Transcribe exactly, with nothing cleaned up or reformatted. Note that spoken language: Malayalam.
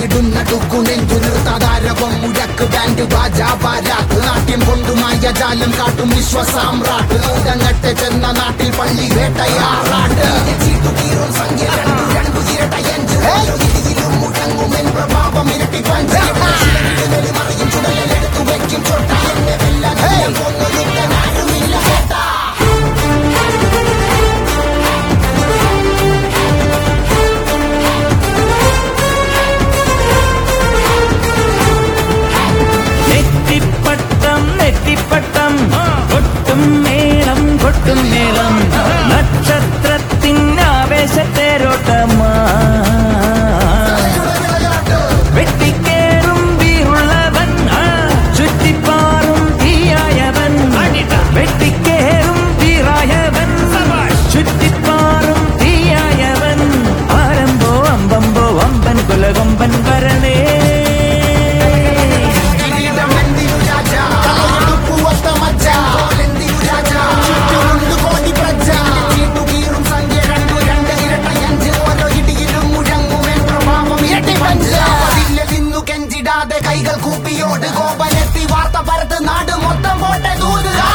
മുഴങ്ങിടുന്ന ഡുക്കു നെഞ്ചു നിർത്താതാരവം മുഴക്ക് ബാൻഡ് ബാജാ ബാരാക്ക് നാട്യം കൊണ്ടുമായ ജാലം കാട്ടും വിശ്വസാമ്രാട്ട് ഊരങ്ങട്ടെ ചെന്ന നാട്ടിൽ പള്ളി വേട്ടയാറാട്ട് ചീട്ടുകീറും സംഖ്യ രണ്ടു രണ്ടു ഇരട്ടയഞ്ച് ഇതിലും മുഴങ്ങുമെൻ പ്രഭാവം ഇരട്ടി പഞ്ച് മറിയും ചുടലെടുത്തു വെക്കും ചൊട്ട എന്നെ വെല്ലാൻ കൊന്നൊരുത്തനാരുമില്ല കേട്ട നെറ്റിപ്പട്ടം കൊട്ടും മേളം കൊട്ടും മേളം നക്ഷത്രത്തിനാവേശത്തേരോട്ടമാ വെട്ടിക്കേറും വീറുള്ളവൻ ചുറ്റിപ്പാറും തീയായവൻ വെട്ടിക്കേറും വീറായവൻ ചുറ്റിപ്പാറും തീയായവൻ ആരംഭോ അമ്പമ്പോ അമ്പൻ കുലകൊമ്പൻ വരണേ കൈകൾ കൂപ്പിയോട് കോപനെത്തി വാർത്ത പരത്ത് നാട് മൊത്തം പോട്ടെ ദൂരുക